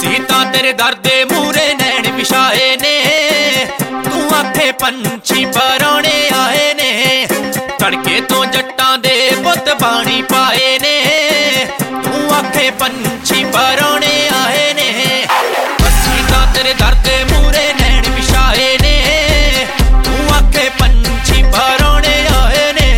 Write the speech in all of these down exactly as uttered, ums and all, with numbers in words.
ਅਸੀਂ ਤਾਂ ਤੇਰੇ ਦਰ ਦੇ ਮੂਹਰੇ ਨੈਣ ਵਿਛਾਏ ਨੇ, ਤੂੰ ਆਖੇ ਪੰਛੀ ਪਰਾਉਣੇ ਆਏ ਨੇ। ਤੜਕੇ ਤੋਂ ਜੱਟਾਂ ਦੇ ਪੁੱਤ ਬਾਣੀ ਪਾਏ ਨੇ, ਤੂੰ ਆਖੇ ਪੰਛੀ ਪਰਾਉਣੇ ਆਏ ਨੇ। ਅਸੀਂ ਤਾਂ ਤੇਰੇ ਦਰ ਦੇ ਮੂਹਰੇ ਨੈਣ ਵਿਛਾਏ ਨੇ, ਤੂੰ ਆਖੇ ਪੰਛੀ ਪਰਾਉਣੇ ਆਏ ਨੇ।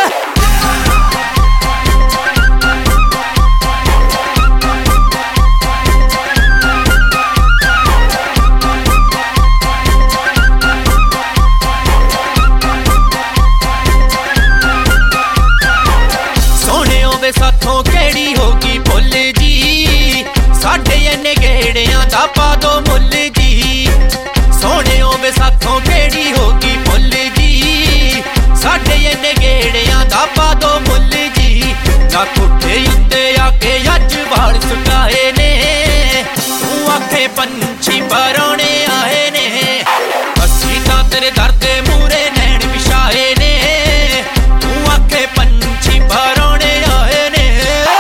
ਸਾਥੋਂ ਕਿਹੜੀ ਹੋ ਗਈ ਭੁੱਲ ਜੀ, ਸਾਡੇ ਇੰਨੇ ਗੇੜਿਆਂ ਦਾ ਪਾ ਦੋ ਮੁੱਲ ਜੀ। ਸੋਹਣਿਓ ਵੇ ਸਾਥੋਂ ਕਿਹੜੀ ਹੋ ਗਈ ਭੁੱਲ ਜੀ, ਸਾਡੇ ਇੰਨੇ ਗੇੜਿਆਂ ਦਾ ਪਾ ਦੋ ਮੁੱਲ ਜੀ। ਨਾ ਕੋਠੇ ਉੱਤੇ ਆ ਕੇ ਅੱਜ ਵਾਲ ਸੁਟਾਏ ਨੇ, ਤੂੰ ਆਖੇ ਪੰਛੀ ਪਰਾਉਣੇ ਆਏ ਨੇ। ਅਸੀਂ ਤਾਂ ਤੇਰੇ ਦਰ ਦੇ ਮੂਹਰੇ ਨੈਣ ਵਿਛਾਏ ਨੇ, ਤੂੰ ਆਖੇ ਪੰਛੀ ਪਰਾਉਣੇ ਆਏ ਨੇ।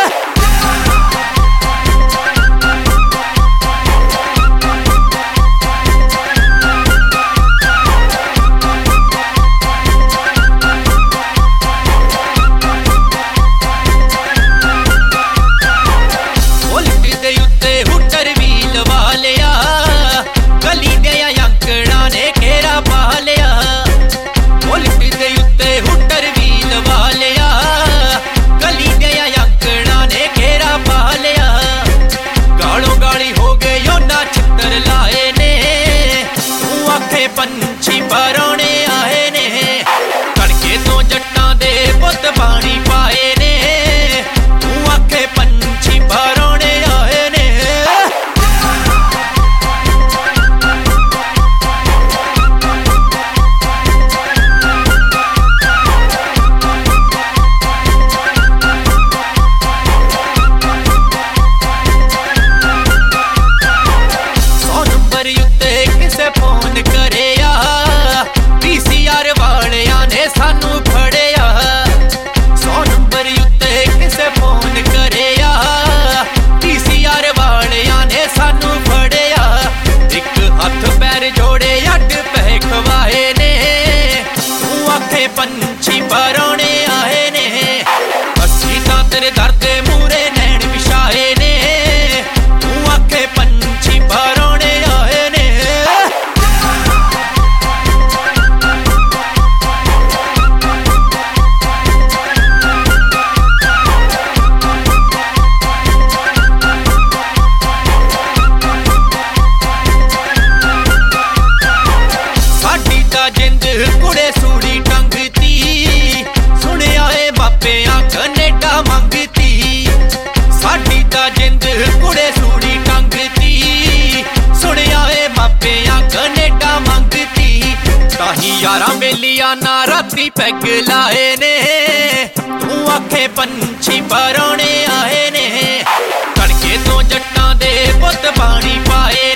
ਪੰਛੀ ਪਰਾਉਣੇ ਆਏ ਨੇ, ਤੜਕੇ ਤੋਂ ਜੱਟਾਂ ਦੇ ਪੁੱਤ ਬਾਣੀ ਪਾਏ ਨੇ, ਤੂੰ ਆਖੇ ਪੰਛੀ ਪਰਾਉਣੇ ਆਏ ਨੇ। ਸੌ ਨੰਬਰ ਉੱਤੇ ਕਿਸੇ ਫੋਨ ਕਰਿਆ, ਪੀਸੀਆਰ ਵਾਲਿਆਂ ਨੇ ਸਾਨੂੰ ਫੜਿਆ। ਸੌ ਨੰਬਰ ਉੱਤੇ ਕਿਸੇ ਫੋਨ ਕਰਿਆ, ਪੀਸੀਆਰ ਵਾਲਿਆਂ ਨੇ ਸਾਨੂੰ ਫੜਿਆ। ਇੱਕ ਹੱਥ ਪੈਰ ਜੋੜੇ ਅੱਡ ਪੈ ਖਵਾਏ ਨੇ, ਤੂੰ ਆਖੇ ਪੰਛੀ ਪਰਾਉਣੇ ਆਏ ਨੇ। ਅਸੀਂ ਤਾਂ ਤੇਰੇ ਦਰ ਦੇ ਮੂਹਰੇ ਨੈਣ ਵਿਛਾਏ ਨੇ, ਤੂੰ ਆਖੇ ਪੰਛੀ ਪਰਾਉਣੇ ਆਏ ਨੇ। ਜਿੰਦ ਕੁੜੇ ਸੂੜੀ ਟੰਗਤੀ, ਸੁਣਿਆ ਏ ਮਾਪਿਆਂ ਕਨੇਡਾ ਮੰਗਤੀ। ਸਾਡੀ ਤਾਂ ਜਿੰਦ ਕੁੜੇ ਸੂੜੀ ਟੰਗਤੀ, ਸੁਣਿਆ ਏ ਮਾਪਿਆਂ ਕਨੇਡਾ ਮੰਗਤੀ। ਤਾਹੀਂ ਯਾਰਾਂ ਬੇਲੀਆਂ ਨਾ ਰਾਤੀ ਪੈਗ ਲਾਏ ਨੇ, ਤੂੰ ਆਖੇ ਪੰਛੀ ਪਰਾਉਣੇ ਆਏ ਨੇ। ਤੜਕੇ ਤੋਂ ਜੱਟਾਂ ਦੇ ਪੁੱਤ ਬਾਣੀ ਪਾਏ